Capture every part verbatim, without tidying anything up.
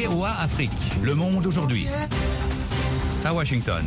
V O A Afrique, le monde aujourd'hui. À Washington.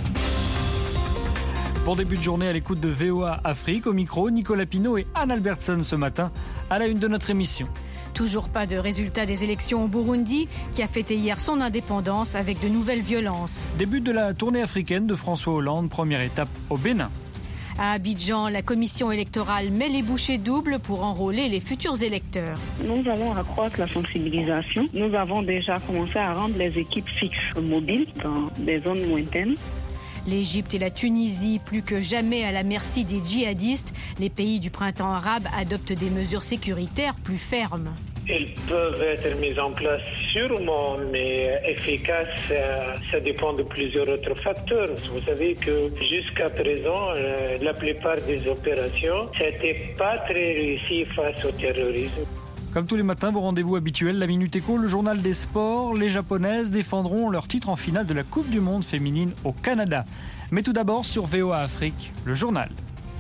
Pour début de journée à l'écoute de V O A Afrique, au micro, Nicolas Pinault et Anne Albertson ce matin, à la une de notre émission. Toujours pas de résultat des élections au Burundi, qui a fêté hier son indépendance avec de nouvelles violences. Début de la tournée africaine de François Hollande, première étape au Bénin. À Abidjan, la commission électorale met les bouchées doubles pour enrôler les futurs électeurs. Nous allons accroître la sensibilisation. Nous avons déjà commencé à rendre les équipes fixes mobiles dans des zones lointaines. L'Égypte et la Tunisie, plus que jamais à la merci des djihadistes, les pays du printemps arabe adoptent des mesures sécuritaires plus fermes. Ils peuvent être mis en place sûrement, mais efficaces, ça, ça dépend de plusieurs autres facteurs. Vous savez que jusqu'à présent, euh, la plupart des opérations, c'était pas très réussi face au terrorisme. Comme tous les matins, vos rendez-vous habituels, la Minute Éco, le journal des sports. Les Japonaises défendront leur titre en finale de la Coupe du Monde féminine au Canada. Mais tout d'abord, sur V O A Afrique, le journal.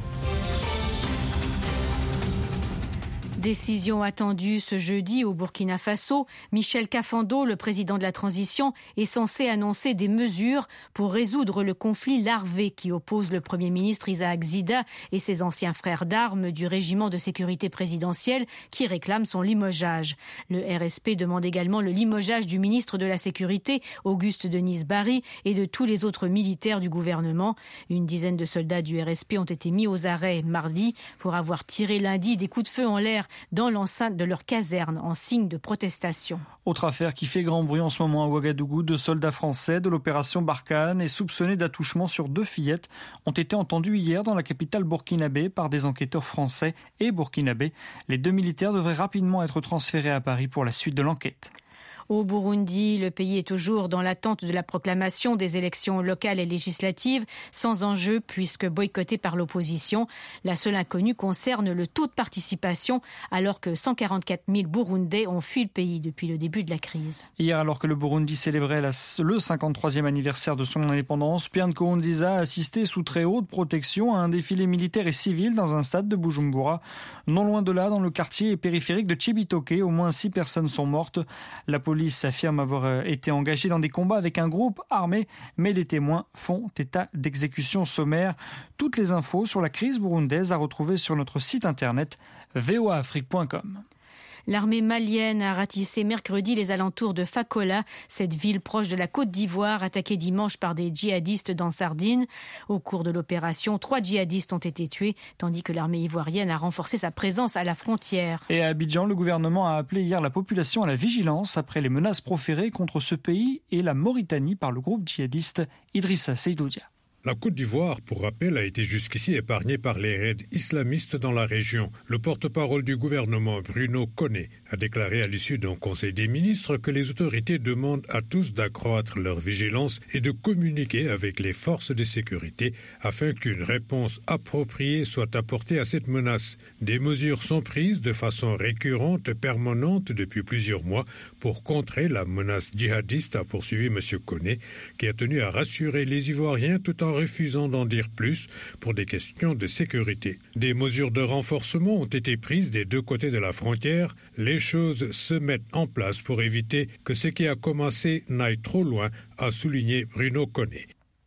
Décision attendue ce jeudi au Burkina Faso. Michel Kafando, le président de la transition, est censé annoncer des mesures pour résoudre le conflit larvé qui oppose le Premier ministre Isaac Zida et ses anciens frères d'armes du régiment de sécurité présidentielle qui réclament son limogeage. Le R S P demande également le limogeage du ministre de la Sécurité, Auguste Denis Barry, et de tous les autres militaires du gouvernement. Une dizaine de soldats du R S P ont été mis aux arrêts mardi pour avoir tiré lundi des coups de feu en l'air dans l'enceinte de leur caserne en signe de protestation. Autre affaire qui fait grand bruit en ce moment à Ouagadougou, deux soldats français de l'opération Barkhane et soupçonnés d'attouchement sur deux fillettes ont été entendus hier dans la capitale burkinabé par des enquêteurs français et burkinabés. Les deux militaires devraient rapidement être transférés à Paris pour la suite de l'enquête. Au Burundi, le pays est toujours dans l'attente de la proclamation des élections locales et législatives, sans enjeu puisque boycottées par l'opposition. La seule inconnue concerne le taux de participation, alors que cent quarante-quatre mille Burundais ont fui le pays depuis le début de la crise. Hier, alors que le Burundi célébrait la, le cinquante-troisième anniversaire de son indépendance, Pierre Nkurunziza a assisté sous très haute protection à un défilé militaire et civil dans un stade de Bujumbura. Non loin de là, dans le quartier périphérique de Chibitoke, au moins six personnes sont mortes. La police La police affirme avoir été engagée dans des combats avec un groupe armé, mais les témoins font état d'exécutions sommaires. Toutes les infos sur la crise burundaise à retrouver sur notre site internet v o a afrique point com. L'armée malienne a ratissé mercredi les alentours de Fakola, cette ville proche de la Côte d'Ivoire, attaquée dimanche par des djihadistes dans Sardine. Au cours de l'opération, trois djihadistes ont été tués, tandis que l'armée ivoirienne a renforcé sa présence à la frontière. Et à Abidjan, le gouvernement a appelé hier la population à la vigilance après les menaces proférées contre ce pays et la Mauritanie par le groupe djihadiste Idrissa Seydoudia. La Côte d'Ivoire, pour rappel, a été jusqu'ici épargnée par les raids islamistes dans la région. Le porte-parole du gouvernement, Bruno Koné, a déclaré à l'issue d'un conseil des ministres que les autorités demandent à tous d'accroître leur vigilance et de communiquer avec les forces de sécurité afin qu'une réponse appropriée soit apportée à cette menace. Des mesures sont prises de façon récurrente et permanente depuis plusieurs mois pour contrer la menace djihadiste, a poursuivi M. Koné, qui a tenu à rassurer les Ivoiriens tout en refusant d'en dire plus pour des questions de sécurité. Des mesures de renforcement ont été prises des deux côtés de la frontière. Les choses se mettent en place pour éviter que ce qui a commencé n'aille trop loin, a souligné Bruno Koné.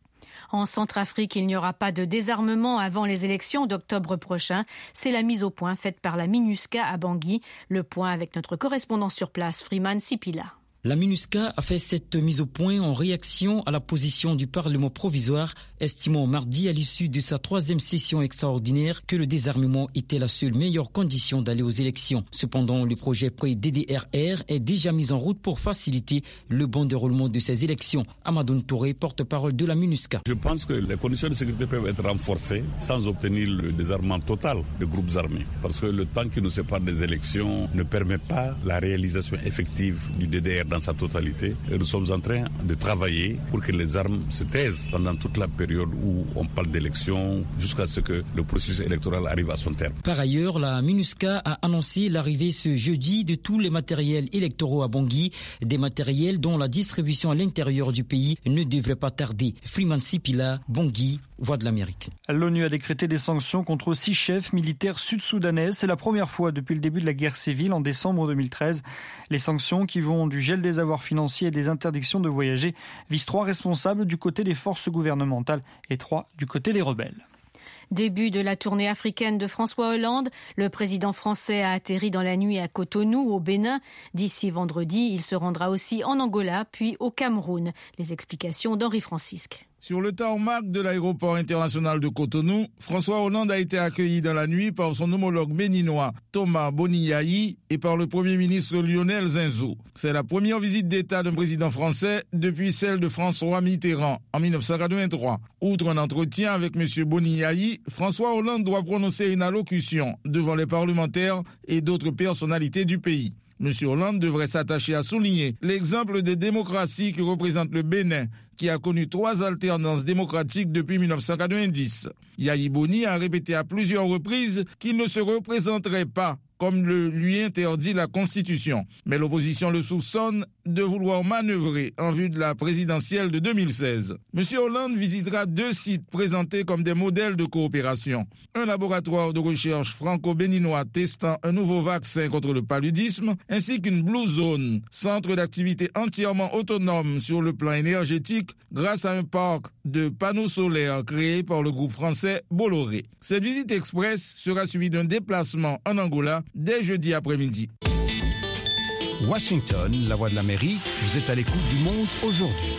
En Centrafrique, il n'y aura pas de désarmement avant les élections d'octobre prochain. C'est la mise au point faite par la MINUSCA à Bangui. Le point avec notre correspondant sur place, Freeman Sipila. La MINUSCA a fait cette mise au point en réaction à la position du Parlement provisoire, estimant mardi à l'issue de sa troisième session extraordinaire que le désarmement était la seule meilleure condition d'aller aux élections. Cependant, le projet pré-D D R R est déjà mis en route pour faciliter le bon déroulement de ces élections. Amadou Touré, porte-parole de la MINUSCA. Je pense que les conditions de sécurité peuvent être renforcées sans obtenir le désarmement total des groupes armés. Parce que le temps qui nous sépare des élections ne permet pas la réalisation effective du D D R dans sa totalité. Et nous sommes en train de travailler pour que les armes se taisent pendant toute la période où on parle d'élections jusqu'à ce que le processus électoral arrive à son terme. Par ailleurs, la MINUSCA a annoncé l'arrivée ce jeudi de tous les matériels électoraux à Bangui, des matériels dont la distribution à l'intérieur du pays ne devrait pas tarder. Freeman Sipila, Bangui, Voix de l'Amérique. L'ONU a décrété des sanctions contre six chefs militaires sud-soudanais. C'est la première fois depuis le début de la guerre civile en décembre deux mille treize. Les sanctions qui vont du gel gel des avoirs financiers et des interdictions de voyager vise trois responsables du côté des forces gouvernementales et trois du côté des rebelles. Début de la tournée africaine de François Hollande. Le président français a atterri dans la nuit à Cotonou, au Bénin. D'ici vendredi, il se rendra aussi en Angola, puis au Cameroun. Les explications d'Henri Francisque. Sur le tarmac de l'aéroport international de Cotonou, François Hollande a été accueilli dans la nuit par son homologue béninois Thomas Boniaï et par le Premier ministre Lionel Zinsou. C'est la première visite d'État d'un président français depuis celle de François Mitterrand en mille neuf cent quatre-vingt-trois. Outre un entretien avec M. Boniaï, François Hollande doit prononcer une allocution devant les parlementaires et d'autres personnalités du pays. M. Hollande devrait s'attacher à souligner l'exemple de démocratie que représente le Bénin, qui a connu trois alternances démocratiques depuis mille neuf cent quatre-vingt-dix. Yahi Boni a répété à plusieurs reprises qu'il ne se représenterait pas, comme le lui interdit la Constitution. Mais l'opposition le soupçonne de vouloir manœuvrer en vue de la présidentielle de deux mille seize. M. Hollande visitera deux sites présentés comme des modèles de coopération. Un laboratoire de recherche franco-béninois testant un nouveau vaccin contre le paludisme, ainsi qu'une Blue Zone, centre d'activité entièrement autonome sur le plan énergétique grâce à un parc de panneaux solaires créé par le groupe français Bolloré. Cette visite express sera suivie d'un déplacement en Angola dès jeudi après-midi. Washington, la voix de l'Amérique, vous êtes à l'écoute du Monde aujourd'hui.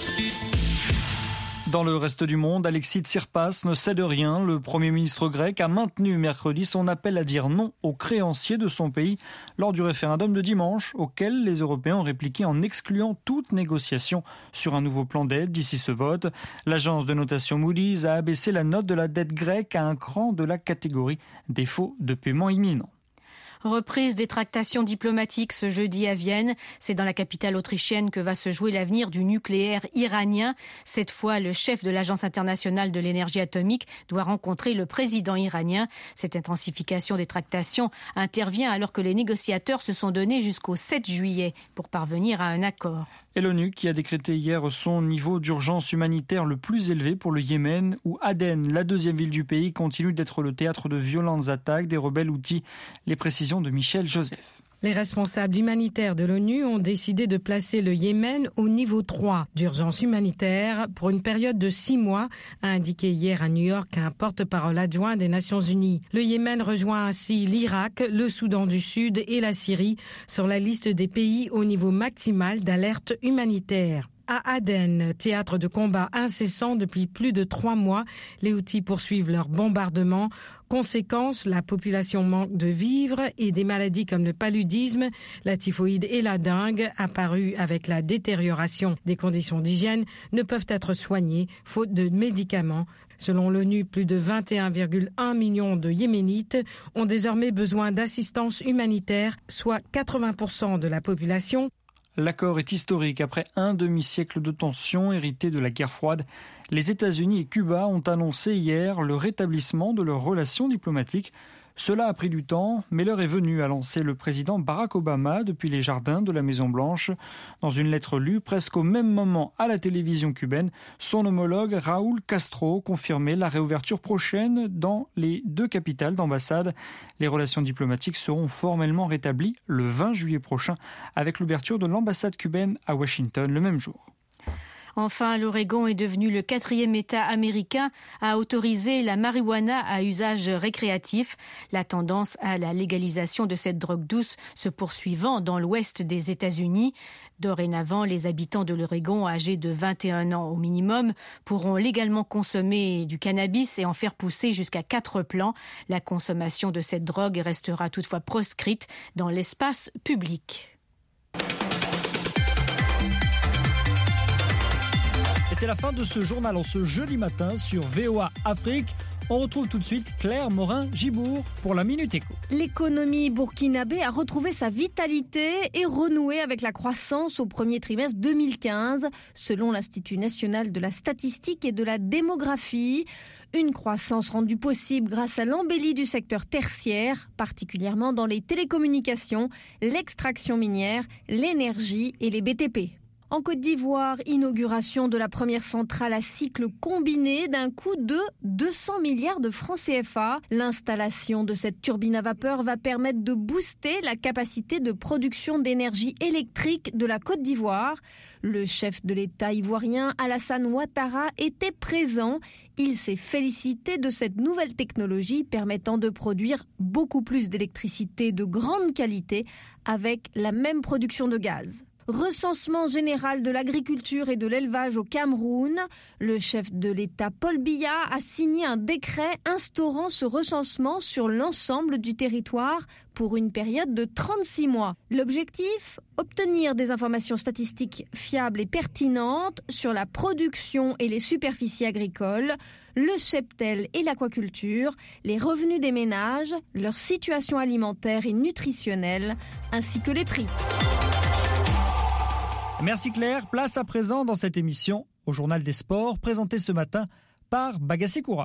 Dans le reste du monde, Alexis Tsipras ne cède rien. Le Premier ministre grec a maintenu mercredi son appel à dire non aux créanciers de son pays lors du référendum de dimanche, auquel les Européens ont répliqué en excluant toute négociation sur un nouveau plan d'aide d'ici ce vote. L'agence de notation Moody's a abaissé la note de la dette grecque à un cran de la catégorie défaut de paiement imminent. Reprise des tractations diplomatiques ce jeudi à Vienne. C'est dans la capitale autrichienne que va se jouer l'avenir du nucléaire iranien. Cette fois, le chef de l'Agence internationale de l'énergie atomique doit rencontrer le président iranien. Cette intensification des tractations intervient alors que les négociateurs se sont donnés jusqu'au sept juillet pour parvenir à un accord. Et l'ONU qui a décrété hier son niveau d'urgence humanitaire le plus élevé pour le Yémen, où Aden, la deuxième ville du pays, continue d'être le théâtre de violentes attaques des rebelles houthis. Les précisions de Michel Joseph. Les responsables humanitaires de l'ONU ont décidé de placer le Yémen au niveau trois d'urgence humanitaire pour une période de six mois, a indiqué hier à New York un porte-parole adjoint des Nations Unies. Le Yémen rejoint ainsi l'Irak, le Soudan du Sud et la Syrie sur la liste des pays au niveau maximal d'alerte humanitaire. À Aden, théâtre de combat incessant depuis plus de trois mois, les Houthis poursuivent leurs bombardements. Conséquence, la population manque de vivres et des maladies comme le paludisme, la typhoïde et la dengue, apparues avec la détérioration des conditions d'hygiène, ne peuvent être soignées faute de médicaments. Selon l'ONU, plus de vingt et un virgule un millions de Yéménites ont désormais besoin d'assistance humanitaire, soit quatre-vingts pour cent de la population. L'accord est historique après un demi-siècle de tensions héritées de la guerre froide. Les États-Unis et Cuba ont annoncé hier le rétablissement de leurs relations diplomatiques. Cela a pris du temps, mais l'heure est venue, a lancé le président Barack Obama depuis les jardins de la Maison-Blanche. Dans une lettre lue presque au même moment à la télévision cubaine, son homologue Raúl Castro confirmait la réouverture prochaine dans les deux capitales d'ambassade. Les relations diplomatiques seront formellement rétablies le vingt juillet prochain avec l'ouverture de l'ambassade cubaine à Washington le même jour. Enfin, l'Oregon est devenu le quatrième État américain à autoriser la marijuana à usage récréatif. La tendance à la légalisation de cette drogue douce se poursuivant dans l'ouest des États-Unis. Dorénavant, les habitants de l'Oregon âgés de vingt et un ans au minimum pourront légalement consommer du cannabis et en faire pousser jusqu'à quatre plants. La consommation de cette drogue restera toutefois proscrite dans l'espace public. Et c'est la fin de ce journal en ce jeudi matin sur V O A Afrique. On retrouve tout de suite Claire Morin-Gibourg pour la Minute Éco. L'économie burkinabé a retrouvé sa vitalité et renoué avec la croissance au premier trimestre deux mille quinze, selon l'Institut national de la statistique et de la démographie. Une croissance rendue possible grâce à l'embellie du secteur tertiaire, particulièrement dans les télécommunications, l'extraction minière, l'énergie et les B T P. En Côte d'Ivoire, inauguration de la première centrale à cycle combiné d'un coût de deux cents milliards de francs C F A. L'installation de cette turbine à vapeur va permettre de booster la capacité de production d'énergie électrique de la Côte d'Ivoire. Le chef de l'État ivoirien, Alassane Ouattara, était présent. Il s'est félicité de cette nouvelle technologie permettant de produire beaucoup plus d'électricité de grande qualité avec la même production de gaz. Recensement général de l'agriculture et de l'élevage au Cameroun. Le chef de l'État, Paul Biya, a signé un décret instaurant ce recensement sur l'ensemble du territoire pour une période de trente-six mois. L'objectif ? Obtenir des informations statistiques fiables et pertinentes sur la production et les superficies agricoles, le cheptel et l'aquaculture, les revenus des ménages, leur situation alimentaire et nutritionnelle, ainsi que les prix. Merci Claire. Place à présent dans cette émission au Journal des Sports, présenté ce matin par Bagassi Koura.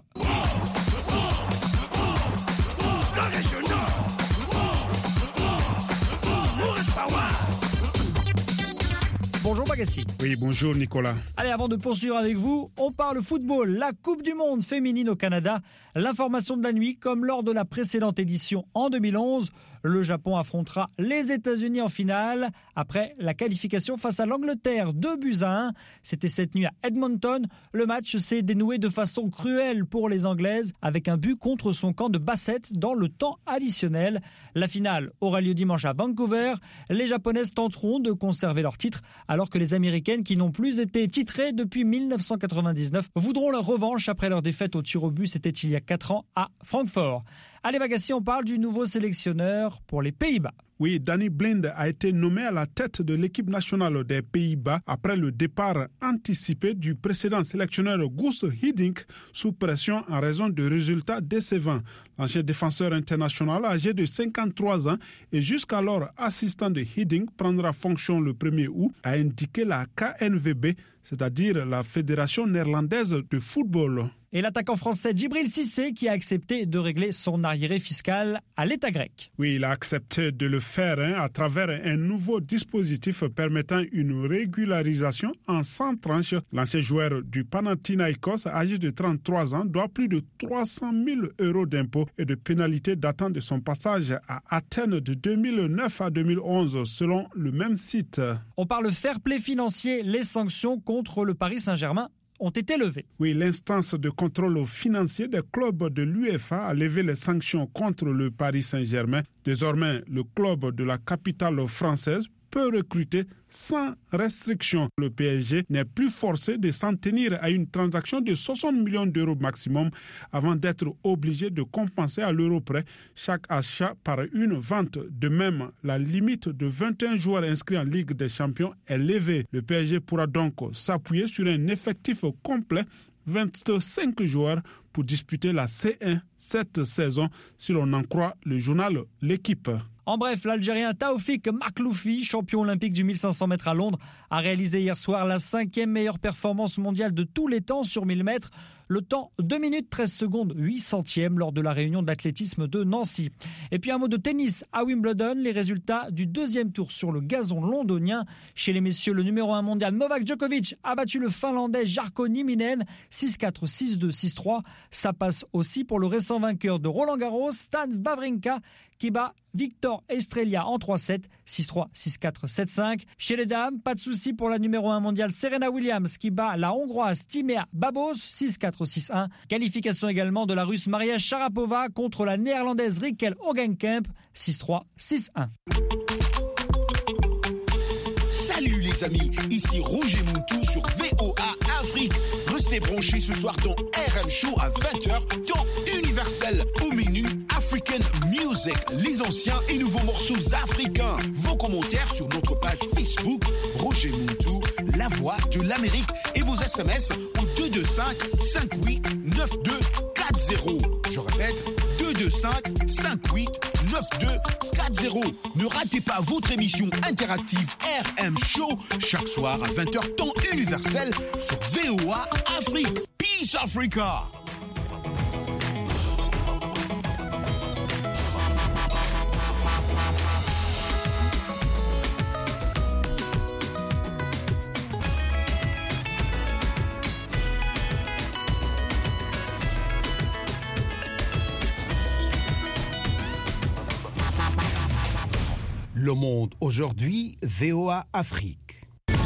Bonjour Bagassi. Oui, bonjour Nicolas. Allez, avant de poursuivre avec vous, on parle football. La Coupe du Monde féminine au Canada. L'information de la nuit, comme lors de la précédente édition en deux mille onze, le Japon affrontera les États-Unis en finale après la qualification face à l'Angleterre, deux buts à un. C'était cette nuit à Edmonton. Le match s'est dénoué de façon cruelle pour les Anglaises avec un but contre son camp de Bassett dans le temps additionnel. La finale aura lieu dimanche à Vancouver. Les Japonaises tenteront de conserver leur titre alors que les Américaines, qui n'ont plus été titrées depuis mille neuf cent quatre-vingt-dix-neuf, voudront leur revanche après leur défaite au tir au but. C'était il y a quatre ans à Francfort. Allez Bagassi, on parle du nouveau sélectionneur pour les Pays-Bas. Oui, Danny Blind a été nommé à la tête de l'équipe nationale des Pays-Bas après le départ anticipé du précédent sélectionneur Guus Hiddink sous pression en raison de résultats décevants. L'ancien défenseur international âgé de cinquante-trois ans et jusqu'alors assistant de Hiddink prendra fonction le premier août, a indiqué la K N V B, c'est-à-dire la Fédération néerlandaise de football. Et l'attaquant français Djibril Cissé qui a accepté de régler son arriéré fiscal à l'État grec. Oui, il a accepté de le faire hein, à travers un nouveau dispositif permettant une régularisation en cent tranches. L'ancien joueur du Panathinaikos, âgé de trente-trois ans, doit plus de trois cent mille euros d'impôts et de pénalités datant de son passage à Athènes de deux mille neuf à deux mille onze, selon le même site. On parle fair play financier, les sanctions contre le Paris Saint-Germain ont été levées. Oui, l'instance de contrôle financier des clubs de l'UEFA a levé les sanctions contre le Paris Saint-Germain. Désormais, le club de la capitale française peut recruter sans restriction. Le P S G n'est plus forcé de s'en tenir à une transaction de soixante millions d'euros maximum avant d'être obligé de compenser à l'euro près chaque achat par une vente. De même, la limite de vingt et un joueurs inscrits en Ligue des Champions est levée. Le P S G pourra donc s'appuyer sur un effectif complet, vingt-cinq joueurs, pour disputer la C un cette saison, si l'on en croit le journal L'Équipe. En bref, l'Algérien Taoufik Makhloufi, champion olympique du mille cinq cents mètres à Londres, a réalisé hier soir la cinquième meilleure performance mondiale de tous les temps sur mille mètres. Le temps, deux minutes treize secondes, huit centièmes lors de la réunion d'athlétisme de Nancy. Et puis un mot de tennis à Wimbledon, les résultats du deuxième tour sur le gazon londonien. Chez les messieurs, le numéro un mondial Novak Djokovic a battu le Finlandais Jarkko Nieminen six quatre, six deux, six trois. Ça passe aussi pour le récent vainqueur de Roland Garros, Stan Wawrinka, qui bat Victor Estrella en trois sept, six trois, six quatre, sept cinq. Chez les dames, pas de souci pour la numéro un mondiale Serena Williams qui bat la Hongroise Timea Babos six quatre, six un. Qualification également de la Russe Maria Sharapova contre la Néerlandaise Rikkel Hogenkamp six trois, six un. Salut les amis, ici Roger Moutou sur V O A Afrique. Restez branchés ce soir dans R M Show à vingt heures, temps universel. Au menu African Music, les anciens et nouveaux morceaux africains. Vos commentaires sur notre page Facebook, Roger Moutou, la voix de l'Amérique, et vos S M S au deux deux cinq, cinq huit, neuf deux quatre zéro. Je répète, deux deux cinq, cinq huit, neuf deux quatre zéro. Ne ratez pas votre émission interactive R M Show chaque soir à vingt heures temps universel sur V O A Afrique. Peace Africa. Le Monde aujourd'hui, V O A Afrique.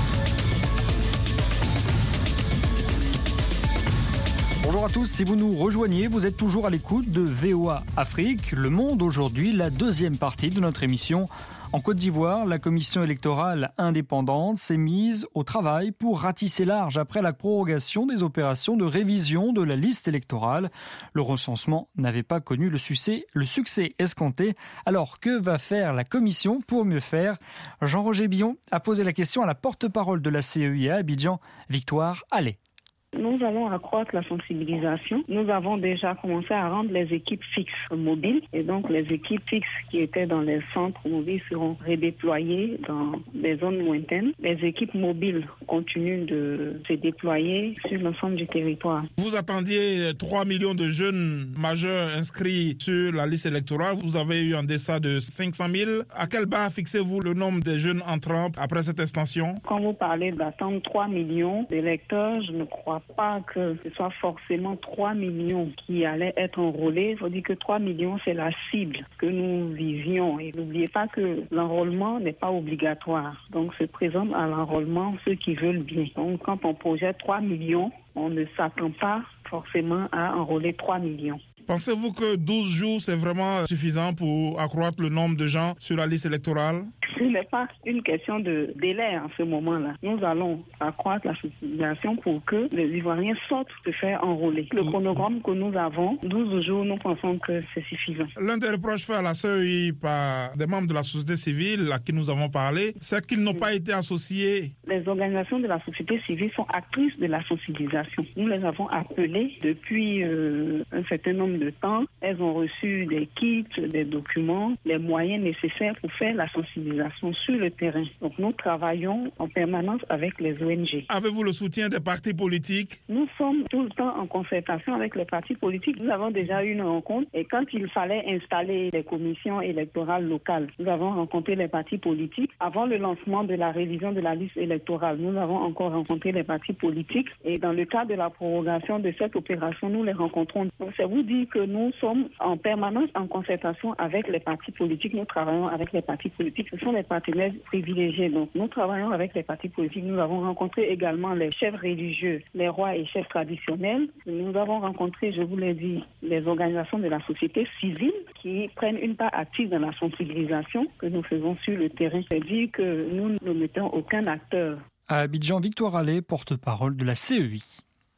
Bonjour à tous, si vous nous rejoignez, vous êtes toujours à l'écoute de V O A Afrique, Le Monde aujourd'hui, la deuxième partie de notre émission. En Côte d'Ivoire, la commission électorale indépendante s'est mise au travail pour ratisser large après la prorogation des opérations de révision de la liste électorale. Le recensement n'avait pas connu le succès, le succès escompté. Alors, que va faire la commission pour mieux faire ? Jean-Roger Billon a posé la question à la porte-parole de la C E I à Abidjan, Victoire Allais. Nous allons accroître la sensibilisation. Nous avons déjà commencé à rendre les équipes fixes mobiles. Et donc, les équipes fixes qui étaient dans les centres mobiles seront redéployées dans des zones lointaines. Les équipes mobiles continuent de se déployer sur l'ensemble du territoire. Vous attendiez trois millions de jeunes majeurs inscrits sur la liste électorale. Vous avez eu un deçà de cinq cent mille. À quelle barre fixez-vous le nombre des jeunes entrants après cette extension? Quand vous parlez d'attendre trois millions d'électeurs, je ne crois pas que ce soit forcément trois millions qui allaient être enrôlés. Il faut dire que trois millions, c'est la cible que nous visions. Et n'oubliez pas que l'enrôlement n'est pas obligatoire. Donc, se présentent à l'enrôlement ceux qui veulent bien. Donc, quand on projette trois millions, on ne s'attend pas forcément à enrôler trois millions. Pensez-vous que douze jours, c'est vraiment suffisant pour accroître le nombre de gens sur la liste électorale? Ce n'est pas une question de délai en ce moment-là. Nous allons accroître la sensibilisation pour que les Ivoiriens sortent de faire enrôler. Le chronogramme que nous avons, douze jours, nous pensons que c'est suffisant. L'un des reproches faits à la C E I par des membres de la société civile à qui nous avons parlé, c'est qu'ils n'ont pas été associés. Les organisations de la société civile sont actrices de la sensibilisation. Nous les avons appelées depuis euh, un certain nombre de temps. Elles ont reçu des kits, des documents, les moyens nécessaires pour faire la sensibilisation sur le terrain. Donc nous travaillons en permanence avec les O N G. Avez-vous le soutien des partis politiques? Nous sommes tout le temps en concertation avec les partis politiques. Nous avons déjà eu une rencontre et quand il fallait installer les commissions électorales locales, nous avons rencontré les partis politiques. Avant le lancement de la révision de la liste électorale, nous avons encore rencontré les partis politiques et dans le cadre de la prorogation de cette opération, nous les rencontrons. Donc c'est vous dire que nous sommes en permanence en concertation avec les partis politiques. Nous travaillons avec les partis politiques. Ce sont les partenaires privilégiés. Donc, nous travaillons avec les partis politiques. Nous avons rencontré également les chefs religieux, les rois et chefs traditionnels. Nous avons rencontré, je vous l'ai dit, les organisations de la société civile qui prennent une part active dans la sensibilisation que nous faisons sur le terrain. C'est-à-dire que nous ne mettons aucun acteur. À Abidjan, Victoire Allais, porte-parole de la C E I.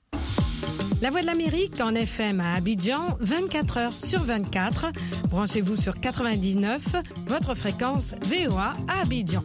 La Voix de l'Amérique en F M à Abidjan, vingt-quatre heures sur vingt-quatre. Branchez-vous sur quatre-vingt-dix-neuf, votre fréquence V O A à Abidjan.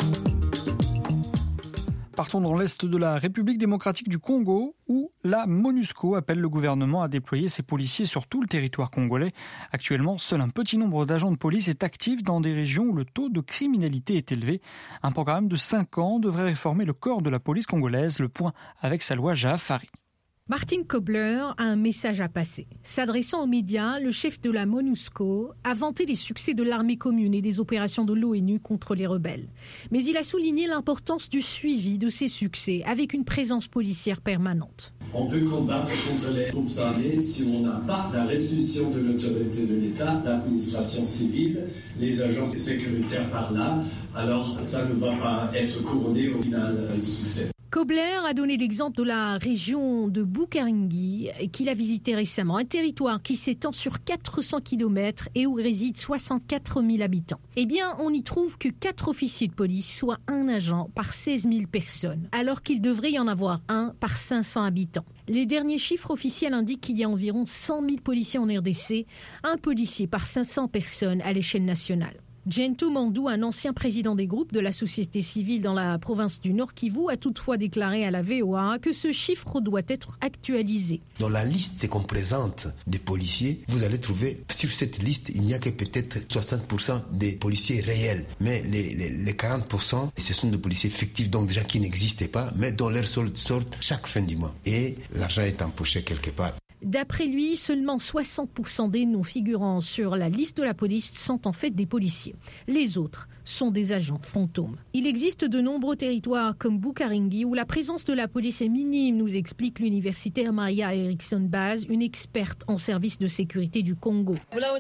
Partons dans l'est de la République démocratique du Congo, où la MONUSCO appelle le gouvernement à déployer ses policiers sur tout le territoire congolais. Actuellement, seul un petit nombre d'agents de police est actif dans des régions où le taux de criminalité est élevé. Un programme de cinq ans devrait réformer le corps de la police congolaise. Le point avec Salwa Jahafari. Martin Kobler a un message à passer. S'adressant aux médias, le chef de la MONUSCO a vanté les succès de l'armée commune et des opérations de l'ONU contre les rebelles. Mais il a souligné l'importance du suivi de ces succès avec une présence policière permanente. On peut combattre contre les groupes armés si on n'a pas la restitution de l'autorité de l'État, l'administration civile, les agences sécuritaires par là, alors ça ne va pas être couronné au final du succès. Kobler a donné l'exemple de la région de Bukaringi qu'il a visité récemment, un territoire qui s'étend sur quatre cents kilomètres et où résident soixante-quatre mille habitants. Eh bien, on y trouve que quatre officiers de police, soit un agent par seize mille personnes, alors qu'il devrait y en avoir un par cinq cents habitants. Les derniers chiffres officiels indiquent qu'il y a environ cent mille policiers en R D C, un policier par cinq cents personnes à l'échelle nationale. Gento Mandou, un ancien président des groupes de la société civile dans la province du Nord Kivu, a toutefois déclaré à la V O A que ce chiffre doit être actualisé. Dans la liste qu'on présente des policiers, vous allez trouver, sur cette liste, il n'y a que peut-être soixante pour cent des policiers réels. Mais les, les, les quarante pour cent, ce sont des policiers fictifs, donc des gens qui n'existaient pas, mais dont leurs soldes sortent chaque fin du mois. Et l'argent est empoché quelque part. D'après lui, seulement soixante pour cent des noms figurant sur la liste de la police sont en fait des policiers. Les autres sont des agents fantômes. Il existe de nombreux territoires comme Bukaringui où la présence de la police est minime, nous explique l'universitaire Maria Erickson Baz, une experte en service de sécurité du Congo.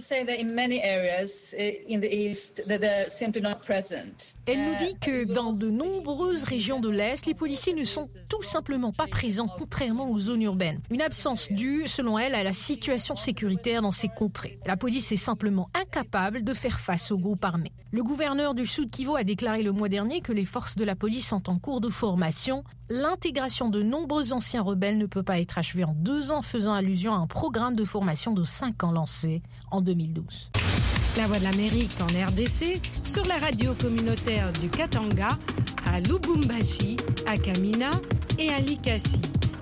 Elle nous dit que dans de nombreuses régions de l'Est, les policiers ne sont tout simplement pas présents, contrairement aux zones urbaines. Une absence due, selon elle, à la situation sécuritaire dans ces contrées. La police est simplement incapable de faire face aux groupes armés. Le gouverneur du Sud Kivu a déclaré le mois dernier que les forces de la police sont en cours de formation. L'intégration de nombreux anciens rebelles ne peut pas être achevée en deux ans, faisant allusion à un programme de formation de cinq ans lancé en deux mille douze. La Voix de l'Amérique en R D C, sur la radio communautaire du Katanga, à Lubumbashi, à Kamina et à Likasi.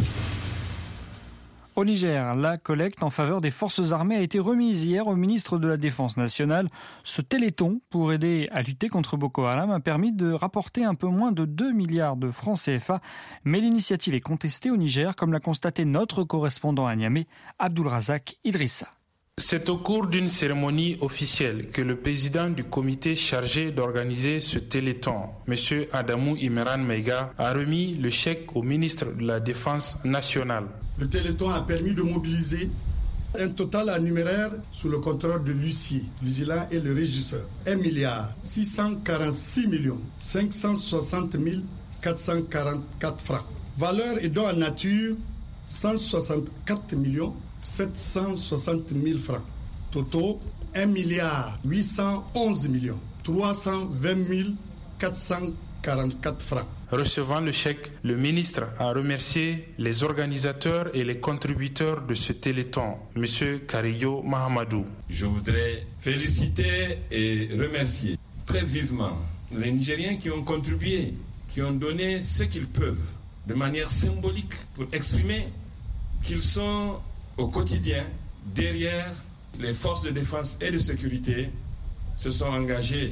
Au Niger, la collecte en faveur des forces armées a été remise hier au ministre de la Défense nationale. Ce téléthon, pour aider à lutter contre Boko Haram, a permis de rapporter un peu moins de deux milliards de francs C F A. Mais l'initiative est contestée au Niger, comme l'a constaté notre correspondant à Niamey, Abdulrazak Idrissa. C'est au cours d'une cérémonie officielle que le président du comité chargé d'organiser ce téléthon, M. Adamou Imran Meiga, a remis le chèque au ministre de la Défense nationale. Le téléthon a permis de mobiliser un total en numéraire sous le contrôle de l'huissier, vigilant et le régisseur. un milliard six cent quarante-six millions cinq cent soixante mille quatre cent quarante-quatre francs. Valeur et dons en nature, cent soixante-quatre millions sept cent soixante mille francs. Toto, un milliard huit cent onze millions trois cent vingt mille quatre cent quarante-quatre francs. Recevant le chèque, le ministre a remercié les organisateurs et les contributeurs de ce téléthon, M. Kariyo Mahamadou. Je voudrais féliciter et remercier très vivement les Nigériens qui ont contribué, qui ont donné ce qu'ils peuvent de manière symbolique pour exprimer qu'ils sont au quotidien derrière les forces de défense et de sécurité, se sont engagés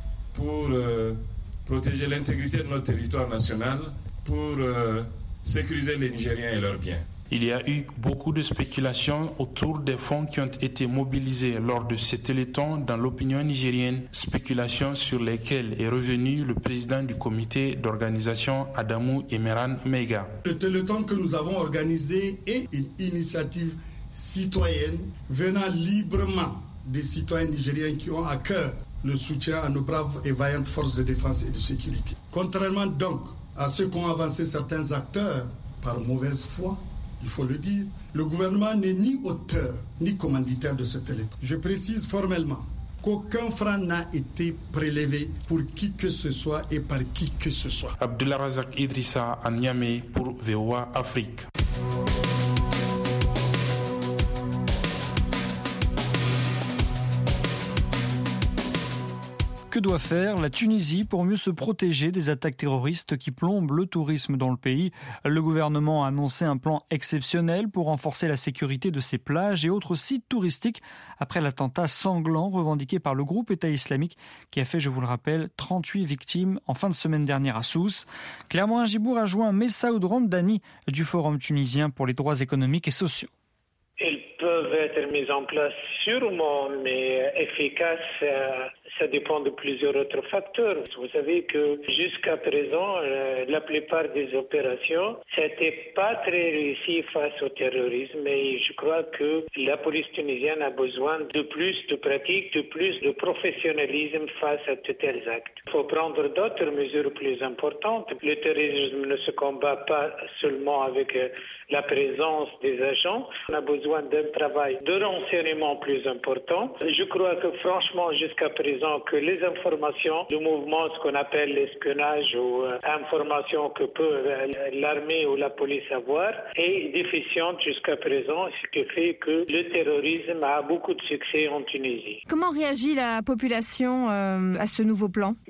pour euh, protéger l'intégrité de notre territoire national, pour euh, sécuriser les Nigériens et leurs biens. Il y a eu beaucoup de spéculations autour des fonds qui ont été mobilisés lors de ce téléthon dans l'opinion nigérienne, spéculations sur lesquelles est revenu le président du comité d'organisation Adamou Imran Meiga. Le téléthon que nous avons organisé est une initiative citoyenne venant librement des citoyens nigériens qui ont à cœur le soutien à nos braves et vaillantes forces de défense et de sécurité. Contrairement donc à ce qu'ont avancé certains acteurs par mauvaise foi, il faut le dire, le gouvernement n'est ni auteur ni commanditaire de ce téléthon. Je précise formellement qu'aucun franc n'a été prélevé pour qui que ce soit et par qui que ce soit. Abdulrazak Idrissa à Niamey pour V O A Afrique. Que doit faire la Tunisie pour mieux se protéger des attaques terroristes qui plombent le tourisme dans le pays? Le gouvernement a annoncé un plan exceptionnel pour renforcer la sécurité de ses plages et autres sites touristiques après l'attentat sanglant revendiqué par le groupe État islamique qui a fait, je vous le rappelle, trente-huit victimes en fin de semaine dernière à Sousse. Claire Morin-Gibour a joint Messaoud Ramdani du Forum tunisien pour les droits économiques et sociaux. Ils peuvent être mis en place sûrement, mais efficaces, ça dépend de plusieurs autres facteurs. Vous savez que jusqu'à présent, la plupart des opérations, c'était pas très réussi face au terrorisme, et je crois que la police tunisienne a besoin de plus de pratique, de plus de professionnalisme face à de tels actes. Il faut prendre d'autres mesures plus importantes. Le terrorisme ne se combat pas seulement avec la présence des agents. On a besoin d'un travail de renseignement plus important. Je crois que franchement, jusqu'à présent, que les informations du mouvement, ce qu'on appelle l'espionnage ou euh, informations que peut euh, l'armée ou la police avoir, est déficiente jusqu'à présent, ce qui fait que le terrorisme a beaucoup de succès en Tunisie. Comment réagit la population euh, à ce nouveau plan ?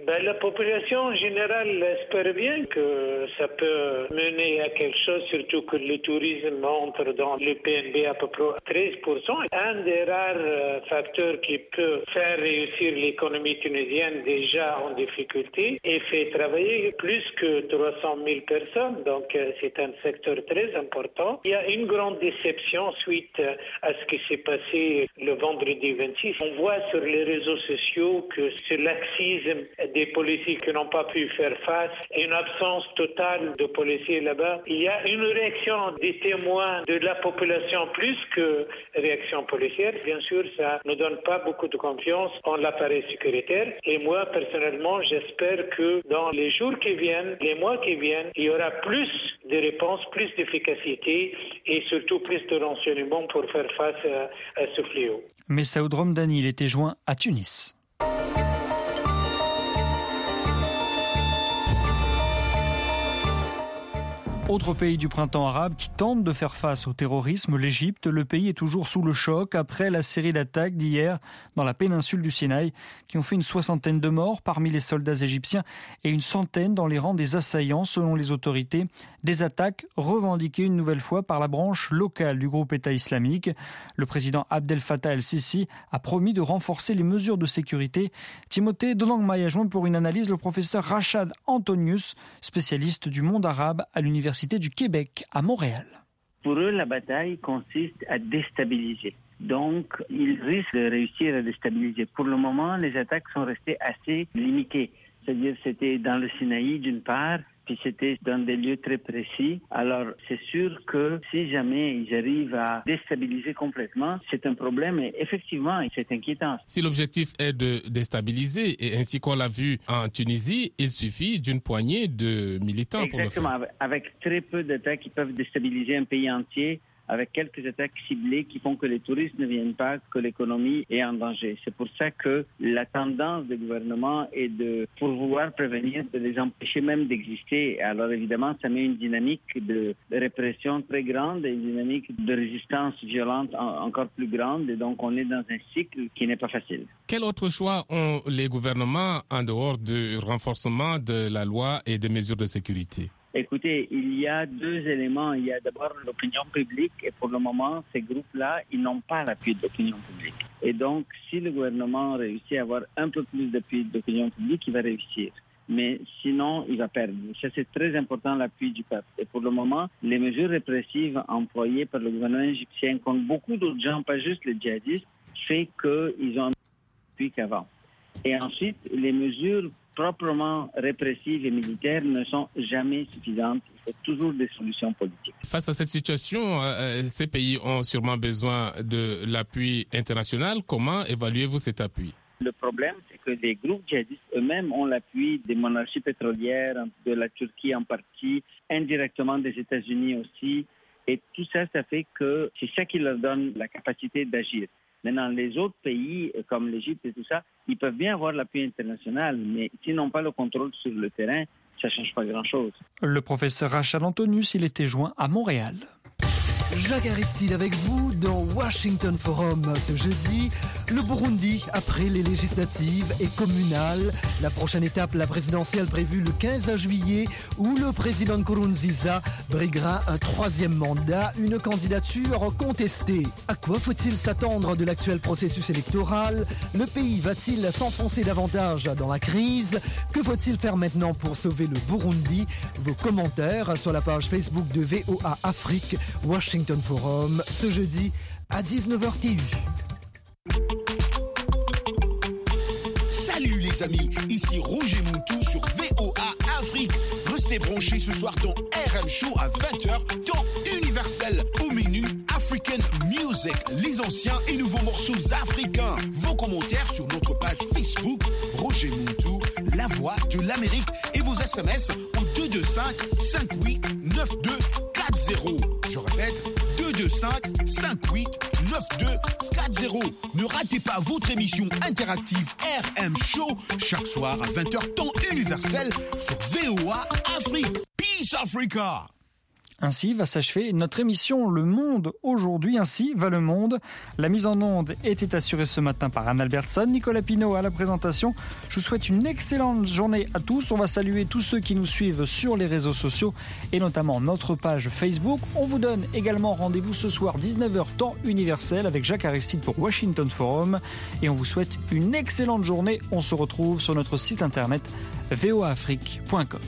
Ben, la population en général espère bien que ça peut mener à quelque chose, surtout que le tourisme entre dans le P N B à peu près treize pour cent. Un des rares facteurs qui peut faire réussir l'économie tunisienne déjà en difficulté et fait travailler plus que trois cent mille personnes. Donc c'est un secteur très important. Il y a une grande déception suite à ce qui s'est passé le vendredi vingt-six. On voit sur les réseaux sociaux que ce laxisme des policiers qui n'ont pas pu faire face, une absence totale de policiers là-bas. Il y a une réaction des témoins de la population plus que réaction policière. Bien sûr, ça ne donne pas beaucoup de confiance en l'appareil sécuritaire. Et moi, personnellement, j'espère que dans les jours qui viennent, les mois qui viennent, il y aura plus de réponses, plus d'efficacité et surtout plus de renseignements pour faire face à, à ce fléau. Mais Saoud Romdani, il était joint à Tunis. Autre pays du printemps arabe qui tente de faire face au terrorisme, l'Égypte. Le pays est toujours sous le choc après la série d'attaques d'hier dans la péninsule du Sinaï qui ont fait une soixantaine de morts parmi les soldats égyptiens et une centaine dans les rangs des assaillants selon les autorités. Des attaques revendiquées une nouvelle fois par la branche locale du groupe État islamique. Le président Abdel Fattah el-Sisi a promis de renforcer les mesures de sécurité. Timothée Donangmai a joint pour une analyse le professeur Rachad Antonius, spécialiste du monde arabe à l'université du Québec à Montréal. Pour eux, la bataille consiste à déstabiliser. Donc, ils risquent de réussir à déstabiliser. Pour le moment, les attaques sont restées assez limitées. C'est-à-dire, c'était dans le Sinaï d'une part, puis c'était dans des lieux très précis. Alors, c'est sûr que si jamais ils arrivent à déstabiliser complètement, c'est un problème et effectivement, c'est inquiétant. Si l'objectif est de déstabiliser, et ainsi qu'on l'a vu en Tunisie, il suffit d'une poignée de militants Exactement, pour le faire. Avec, avec très peu d'attaques qui peuvent déstabiliser un pays entier, avec quelques attaques ciblées qui font que les touristes ne viennent pas, que l'économie est en danger. C'est pour ça que la tendance du gouvernement est de pouvoir prévenir, de les empêcher même d'exister. Alors évidemment, ça met une dynamique de répression très grande et une dynamique de résistance violente en, encore plus grande. Et donc on est dans un cycle qui n'est pas facile. Quel autre choix ont les gouvernements en dehors du renforcement de la loi et des mesures de sécurité ? Écoutez, il y a deux éléments. Il y a d'abord l'opinion publique et pour le moment, ces groupes-là, ils n'ont pas l'appui de l'opinion publique. Et donc, si le gouvernement réussit à avoir un peu plus d'appui de l'opinion publique, il va réussir. Mais sinon, il va perdre. Ça, c'est très important, l'appui du peuple. Et pour le moment, les mesures répressives employées par le gouvernement égyptien contre beaucoup d'autres gens, pas juste les djihadistes, fait qu'ils ont un appui qu'avant. Et ensuite, les mesures proprement répressives et militaires ne sont jamais suffisantes. Il faut toujours des solutions politiques. Face à cette situation, euh, ces pays ont sûrement besoin de l'appui international. Comment évaluez-vous cet appui ? Le problème, c'est que les groupes djihadistes eux-mêmes ont l'appui des monarchies pétrolières, de la Turquie en partie, indirectement des États-Unis aussi. Et tout ça, ça fait que c'est ça qui leur donne la capacité d'agir. Maintenant, les autres pays, comme l'Égypte et tout ça, ils peuvent bien avoir l'appui international, mais s'ils n'ont pas le contrôle sur le terrain, ça ne change pas grand-chose. Le professeur Rachad Antonius, il était joint à Montréal. Jacques Aristide avec vous dans Washington Forum ce jeudi. Le Burundi, après les législatives et communales. La prochaine étape, la présidentielle prévue le quinze juillet, où le président Nkurunziza briguera un troisième mandat, une candidature contestée. À quoi faut-il s'attendre de l'actuel processus électoral ? Le pays va-t-il s'enfoncer davantage dans la crise ? Que faut-il faire maintenant pour sauver le Burundi ? Vos commentaires sur la page Facebook de V O A Afrique, Washington Forum, ce jeudi à dix-neuf heures T U. Salut les amis, ici Roger Moutou sur V O A Afrique. Restez branchés ce soir dans R M Show à vingt heures, temps universel. Au menu, African Music, les anciens et nouveaux morceaux africains. Vos commentaires sur notre page Facebook, Roger Moutou, la voix de l'Amérique. Et vos S M S au deux deux cinq, cinq huit neuf deux quatre zéro. Je répète, deux deux cinq, cinq huit neuf deux quatre zéro. Ne ratez pas votre émission interactive R M Show chaque soir à vingt heures temps universel sur V O A Afrique. Peace Africa! Ainsi va s'achever notre émission Le Monde aujourd'hui, ainsi va le monde. La mise en onde était assurée ce matin par Anne Albertson, Nicolas Pinault à la présentation. Je vous souhaite une excellente journée à tous. On va saluer tous ceux qui nous suivent sur les réseaux sociaux et notamment notre page Facebook. On vous donne également rendez-vous ce soir dix-neuf heures temps universel avec Jacques Aristide pour Washington Forum et on vous souhaite une excellente journée. On se retrouve sur notre site internet v o a afrique point com.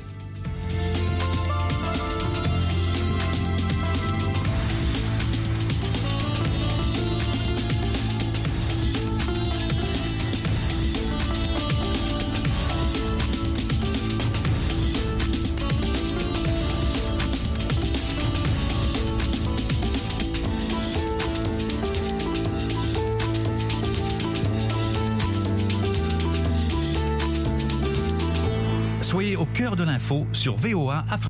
Soyez au cœur de l'info sur V O A Afrique.